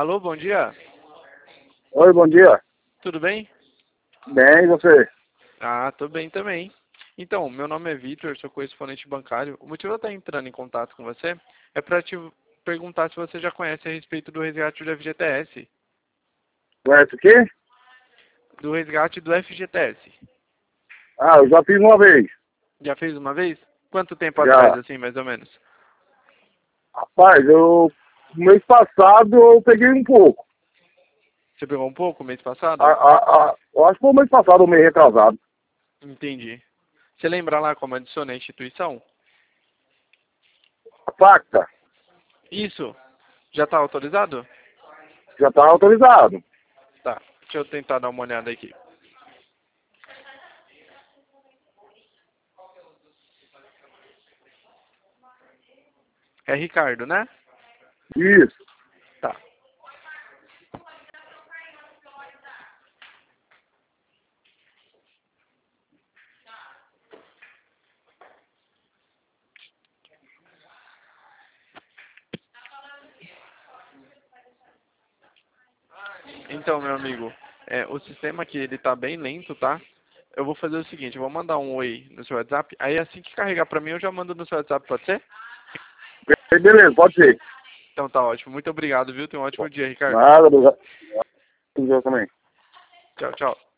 Alô, bom dia. Oi, bom dia. Tudo bem? Bem, e você? Ah, tô bem também. Então, meu nome é Vitor, sou correspondente bancário. O motivo de eu estar entrando em contato com você é para te perguntar se você já conhece a respeito do resgate do FGTS. Conhece o quê? Do resgate do FGTS. Ah, eu já fiz uma vez. Já fez uma vez? Quanto tempo atrás, Já. assim, mais ou menos? Rapaz, mês passado eu peguei um pouco. Você pegou um pouco mês passado? Eu acho que foi o mês passado, o mês retrasado. Entendi. Você lembra lá como adiciona a instituição? A pacta Isso. Já está autorizado? já está autorizado. Tá. Deixa eu tentar dar uma olhada aqui. É Ricardo, né? Isso. Tá. Então, meu amigo, o sistema aqui ele tá bem lento, tá? Eu vou fazer o seguinte, eu vou mandar um oi no seu WhatsApp, aí assim que carregar pra mim eu já mando no seu WhatsApp, pode ser? Beleza, pode ser. Então tá ótimo. Muito obrigado, viu? Tenha um ótimo dia, Ricardo. Nada, obrigado. Obrigado também. Tchau, tchau.